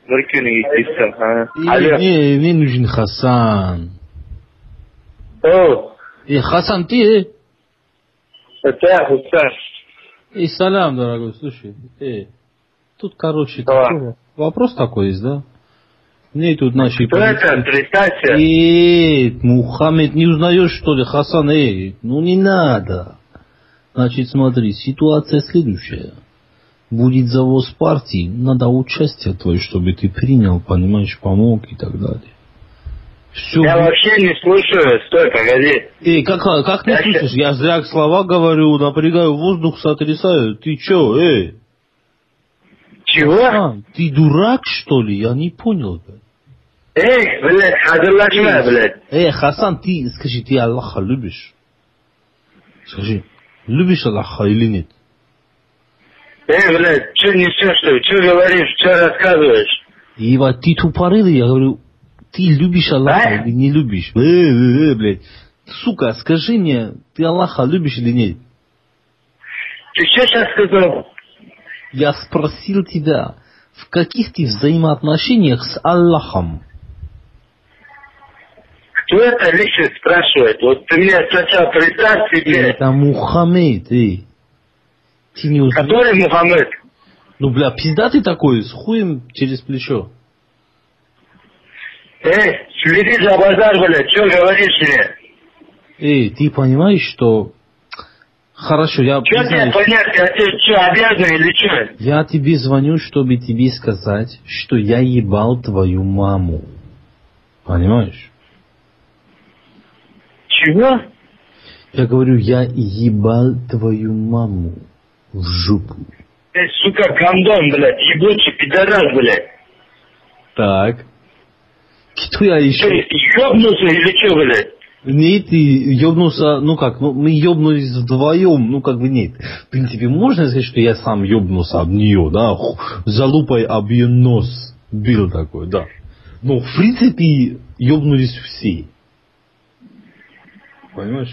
bir kuniga ketsam, ha. Men нужен Хасан. О, Хасан, ты? это. Салям, дорогой, слушай. Тут, короче, такой вопрос такой есть, да? Мне тут наши... Кто это? Представься. Мухаммед, не узнаешь, что ли, Хасан? Ну не надо. Значит, смотри, ситуация следующая. Будет завоз партии, надо участие твое, чтобы ты принял, понимаешь, помог и так далее. Все. Я вообще не слушаю. Стой, погоди. Как не слышишь? Я зря слова говорю, напрягаю, воздух сотрясаю. Ты чё, Чего? Ты дурак, что ли? Я не понял, блядь. Блядь, hazırlaşma, блядь. Хасан, ты, скажи, ты Аллаха любишь? Скажи, любишь Аллаха или нет? Блядь, что несешь, что ли? Что говоришь, что рассказываешь? Вот ты тупорылый, я говорю, ты любишь Аллаха или не любишь? Блядь. Сука, скажи мне, ты Аллаха любишь или нет? Ты что сейчас сказал? Я спросил тебя, в каких ты взаимоотношениях с Аллахом? Кто это лично спрашивает? Вот ты меня сначала представь себе. Это Мухаммед, Ты не узнаешь? Который Мухаммед? Ну, бля, пиздатый такой, с хуем через плечо. Следи за базар, блядь, что говоришь мне? Ты понимаешь, что... Хорошо, я... Что тебе понять, я тебе что, обязан или что? Я тебе звоню, чтобы тебе сказать, что я ебал твою маму. Понимаешь? Чего? Я говорю, я ебал твою маму в жопу. Сука, гандон, блядь, ебучий пидорас, блядь. Так. Кто я еще? Ты ёбнулся или что, блядь? Нет, ты ёбнулся, мы ёбнулись вдвоем, нет. В принципе, можно сказать, что я сам ёбнулся об нее, да, залупой об ее нос бил такой, да. Но, в принципе, ёбнулись все. Понимаешь?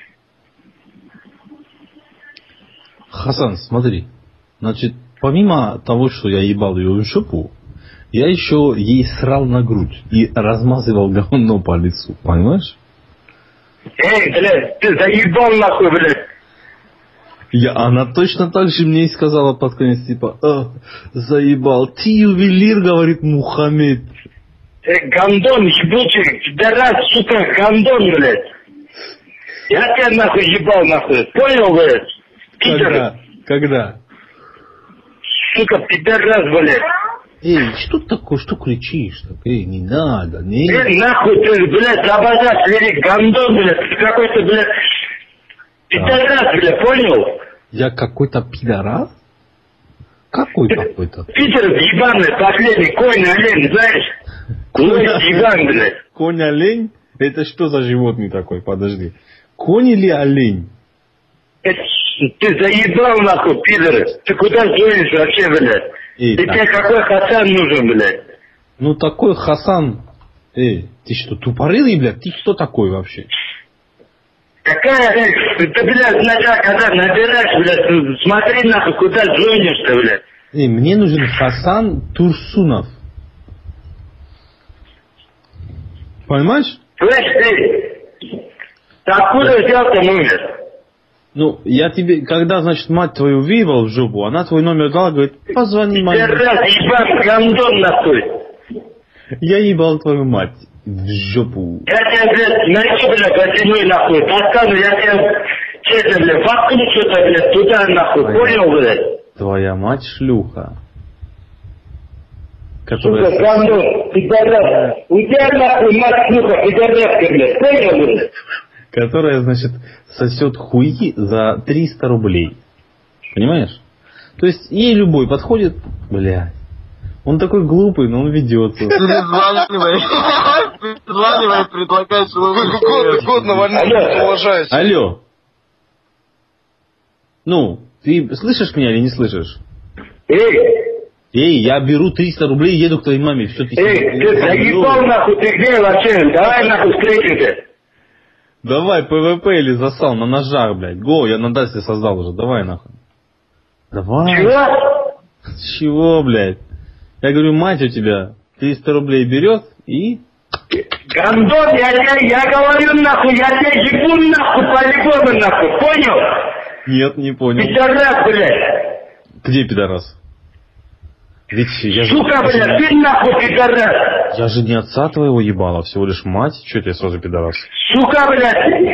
Хасан, смотри. Значит, помимо того, что я ебал ее в жопу, я еще ей срал на грудь и размазывал говно по лицу, понимаешь? Блядь, ты заебал нахуй, блядь. Она точно так же мне и сказала под конец, типа, заебал. Ты ювелир, говорит Мухаммед. Гандон, ебучий, пидорас, сука, гандон, блядь. Я тебя нахуй ебал, нахуй. Понял, блядь? Питер. Когда? Сука, пидорас, блядь. Что такое, что кричишь? Не надо, не. Нахуй ты, блядь, за базар свери, гандон, блядь. Ты какой-то, блядь, пидорас, блядь, понял? Я какой-то пидорас? Какой какой-то? Питер ебаный, последний, конь-олень, знаешь? Конь-ебан, блядь. Конь-олень? Это что за животный такой? Подожди. Конь или олень? Ты заебал, нахуй, пидоры. Ты куда звонишь вообще, блядь? Тебе какой Хасан нужен, блядь? Ну такой Хасан. Ты что, тупорылый, блядь? Ты кто такой вообще? Какая, ты, блядь, когда набираешь, блядь, смотри, нахуй, куда звонишь-то, блядь? Мне нужен Хасан Турсунов. Понимаешь? Слышь, ты откуда взял-то номер? Ну, я тебе, когда, значит, мать твою выебал в жопу, она твой номер дала, говорит, позвони маме. Ты раз ебан, гандон, нахуй. Я ебал твою мать в жопу. Я тебя, блядь, найду, блядь, возьму, нахуй, подскажу, я тебя, честно, блядь, воткну что-то, блядь, туда, нахуй, понял, блядь? Твоя мать шлюха. Сука, гандон, пидорас. У тебя, нахуй, мать шлюха, пидораска, блядь, понял, блядь? Которая, значит, сосет хуи за 300 рублей. Понимаешь? То есть ей любой подходит, блядь. Он такой глупый, но он ведется. Перезванивай, предлагай свой год на войну, уважаюсь. Алло. Ну, ты слышишь меня или не слышишь? Эй, я беру 300 рублей и еду к твоей маме. Все, ты заебал, нахуй, ты где вообще? Давай, нахуй, встретимся. Давай, ПВП или засал на ножах, блядь. Го, я на Дасте создал уже. Давай, нахуй. Давай. Чего? Чего, блядь? Я говорю, мать у тебя 300 рублей берет и... Гандон, я говорю нахуй, я тебя ебу нахуй, по-любому нахуй, понял? Нет, не понял. Пидорас, блядь. Где пидорас? Ведь я же... Сука, блядь, ты нахуй пидорас. Я же не отца твоего ебала, всего лишь мать. Че тебе сразу пидорас? Сука, блядь,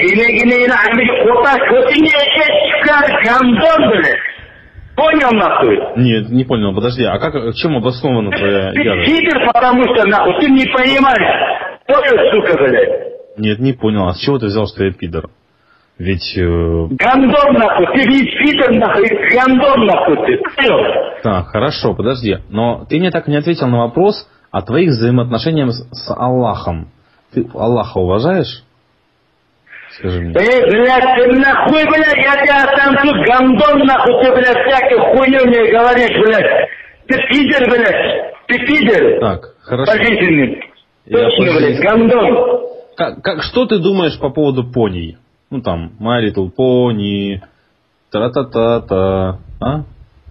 гандон, блядь. Понял, нахуй? Нет, не понял, подожди, а чем обоснована твоя ярость? Ты пидор, потому что, нахуй, ты не понимаешь. Понял, сука, блядь? Нет, не понял, а с чего ты взял, что я пидор? Ведь... Гандон, нахуй, ты ведь пидор, нахуй, гандон, нахуй, ты понял? Так, хорошо, подожди, но ты мне так и не ответил на вопрос о твоих взаимоотношениях с Аллахом. Ты Аллаха уважаешь? Скажи мне. Блядь, ты нахуй, блядь, я тебя там тут гандон, нахуй, ты, блядь, всякую хуйню мне говоришь, блядь. Ты пидор, блядь, ты пидор. Так, хорошо. Пожизненный. Точно, блядь, гандон. Что ты думаешь по поводу поней? Ну там, My Little Pony, тра-та-та-та, а?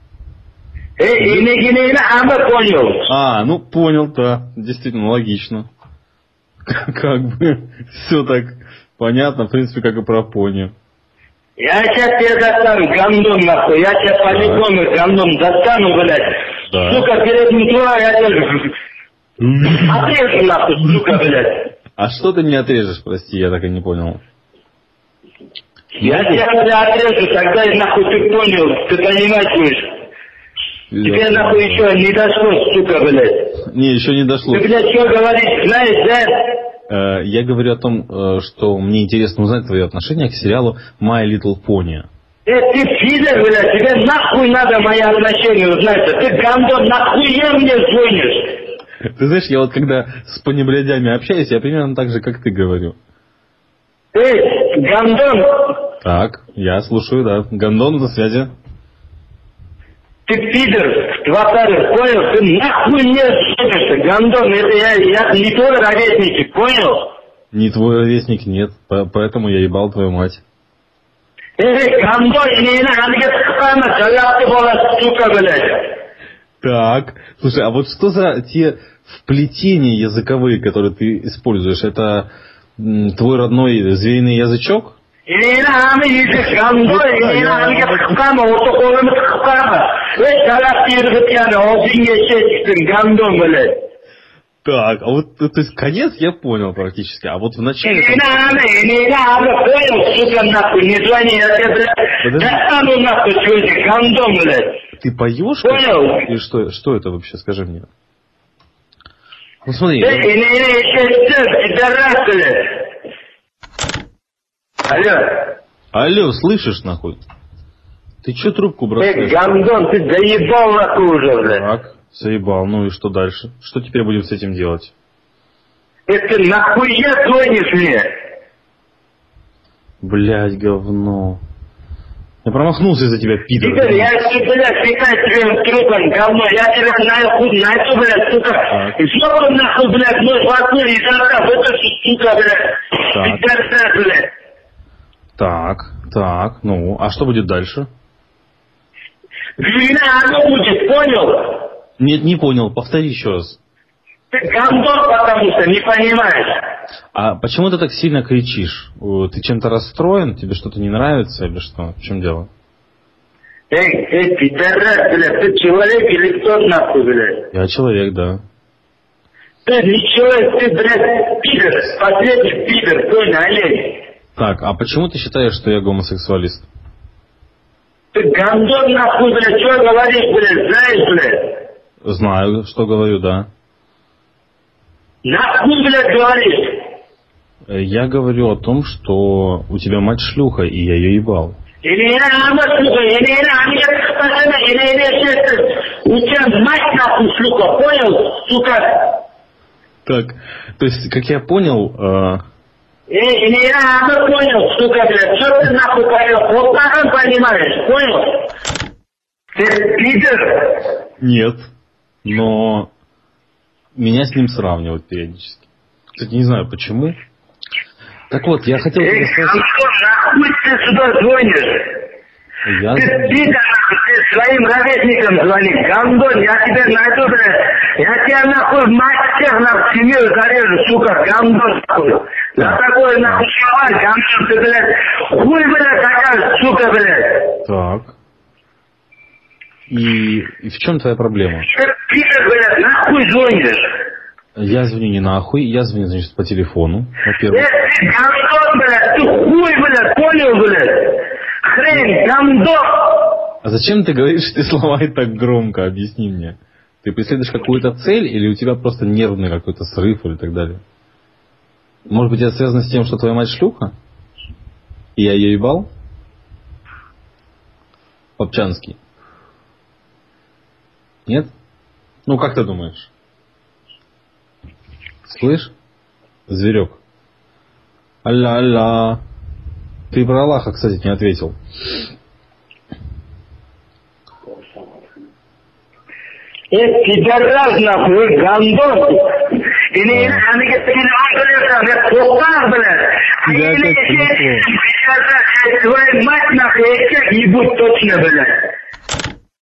Понял. Ну понял, да, действительно логично. Как бы все так понятно, в принципе, как и про пони. Я сейчас тебя достану, гандон, нахуй, я тебя по-любому гандон достану, блядь. Да. Сука, перед метро, я тебя отрежу, нахуй, сука, блядь. А что ты мне отрежешь, прости, я так и не понял. Я тебя, блядь, отрежу, тогда нахуй ты понял, ты понимать будешь. Тебе нахуй еще не дошло, сука, блядь. Не, еще не дошло. Ты, блядь, что говоришь, знаешь, да? Я говорю о том, что мне интересно узнать твое отношение к сериалу My Little Pony. Ты пидор, блядь, тебе нахуй надо мои отношения узнать. Ты гандон, нахуя мне звонишь? Ты знаешь, я вот когда с пони-блядями общаюсь, я примерно так же, как ты говорю. Гандон. Так, я слушаю, да. Гандон на связи. Ты пидор, тварь, понял? Ты нахуй мне звонишь, гандон, это я не твой ровесник, понял? Не твой ровесник, нет, поэтому я ебал твою мать. Гандон, не надо, сука, блядь. Так, слушай, а вот что за те вплетения языковые, которые ты используешь? Это твой родной звериный язычок? Так, а вот, то есть, конец я понял практически, а вот в начале... Не надо, понял, сука, нахуй, не звони, я тебе, блядь, достану нахуй сегодня, гандон, блядь. Ты поешь? Понял? И что это вообще, скажи мне? Ну смотри... Алло, слышишь, нахуй? Ты че трубку бросаешь? Гандон, ты заебал нахуй уже, блядь. Так, заебал, ну и что дальше? Что теперь будем с этим делать? Это нахуя звонишь мне? Блядь, говно. Я промахнулся из-за тебя, пидор. Пидор, я, блядь, пикаю тебе трупом, говно. Я тебя нахуй, блядь, сука. И что нахуй, блядь, мой вокруг и зараб, это сука, блядь. Пидор, блядь. Так, ну, а что будет дальше? Оно будет, понял? Нет, не понял, повтори еще раз. Ты гандон, потому что не понимаешь. А почему ты так сильно кричишь? Ты чем-то расстроен? Тебе что-то не нравится или что? В чем дело? Пидорас, блядь, ты человек или кто нахуй, блядь? Я человек, да. Ты не человек, ты, блядь, пидор, последний пидор, понял, олень. Так, а почему ты считаешь, что я гомосексуалист? Ты гандон, нахуй, блядь, что говоришь, блядь, знаешь, блядь? Знаю, что говорю, да. Нахуй, блядь, говоришь? Я говорю о том, что у тебя мать шлюха, и я ее ебал. У тебя мать, нахуй, шлюха, понял, сука? Так, то есть, как я понял... понял, сука, блядь, что ты нахуй понял? Вот так понимаешь, понял? Ты пидор? Нет, но меня с ним сравнивают периодически. Кстати, не знаю почему. Так вот, я хотел тебе сказать... Нахуй ты сюда звонишь? Ты пидор, нахуй, своим ровесникам звони. Гандон, я тебе найду, блядь. Я тебя нахуй в матчах на семью зарежу, сука, гандон нахуй. За такое нахуй чувак, гандон, ты, блядь. Хуй, блядь, такая, сука, блядь. Так. И в чем твоя проблема? Ты, блядь, нахуй звонишь? Я звоню не нахуй, я звоню, значит, по телефону, во-первых. Гандон, блядь, ты хуй, блядь, понял, блядь? Хрень, гандон. А зачем ты говоришь эти слова и так громко? Объясни мне. Ты преследуешь какую-то цель или у тебя просто нервный какой-то срыв или так далее? Может быть, это связано с тем, что твоя мать шлюха? И я ее ебал? Попчанский. Нет? Ну, как ты думаешь? Слышь, зверек? Алла-алла. Ты про Аллаха, кстати, не ответил. Пидорас, нахуй, гандон. Или они тоқтар, блядь. Твою мать, нахуй, ебут точно, блядь.